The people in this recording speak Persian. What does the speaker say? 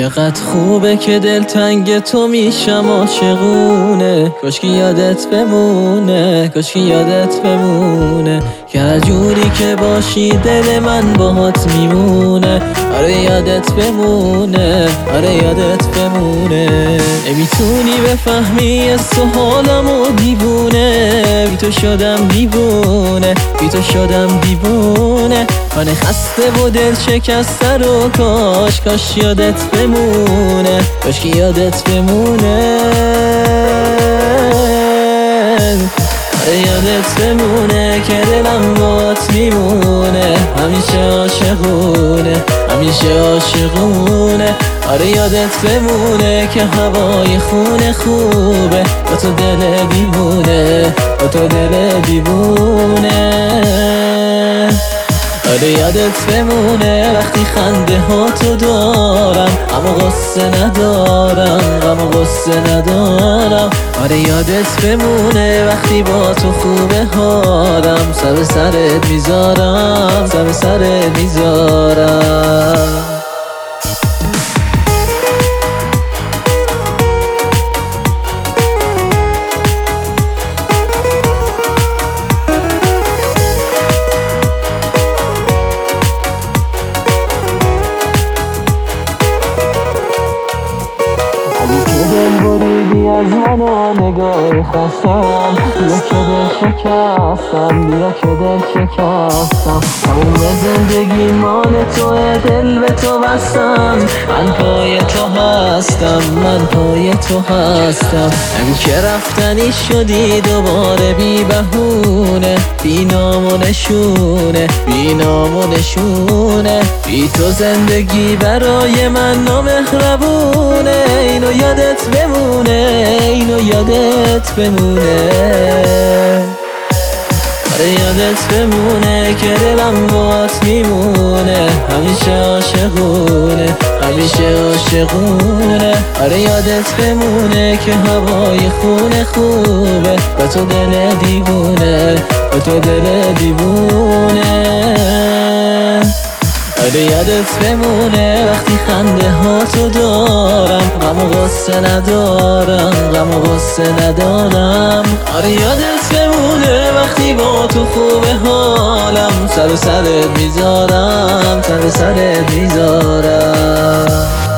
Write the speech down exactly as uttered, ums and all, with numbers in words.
چقدر خوبه که دلتنگ تو میشم عاشقونه. کاشکی یادت بمونه، کاشکی یادت بمونه که هر جوری که باشی دل من باهات میمونه. آره یادت بمونه، آره یادت بمونه. نمیتونی بفهمی از تو حالمو دیوونه، بی تو شدم دیوونه، بی تو شدم دیوونه. من خسته و دل شکسته رو کاش کاش یادت بمونه، کاش که یادت بمونه. آره یادت بمونه که دلم باهات میمونه، همیشه عاشقونه، همیشه عاشقونه. آره یادت بمونه که هوای خونه خوبه، با تو دل دیوونه، با تو دل دیوونه. آره یادت بمونه وقتی خنده ها تو دارم، اما غصه ندارم، اما غصه ندارم. آره یادت بمونه وقتی با تو خوبه حالم، سر به سرت میذارم، سر به سرت میذارم. دل بریدی از من و نگاه خستم، بیا که دل شکستم، بیا که دل شکستم. تموم زندگی مال توه، دل به تو بستم، من پای تو هستم، من پای تو هستم. همین که رفتنی شدی دوباره بی بهونه، بی نام و نشونه، بی نام و نشونه. بی تو زندگی برای من نامهربونه. اینو یادت بمونه، اینو یادت بمونه. آره یادت بمونه که دلم باهات میمونه، همیشه عاشقونه، همیشه عاشقونه. آره یادت بمونه که هوای خونه خوبه، با تو دل دیوونه، با تو دل دیوونه. آره یادت بمونه وقتی خنده ها تو دارم، غم و غصه ندارم، غم و غصه ندارم. آره یادت بمونه وقتی با تو خوبه حالم، سر و سرت میذارم، سر و سرت میذارم.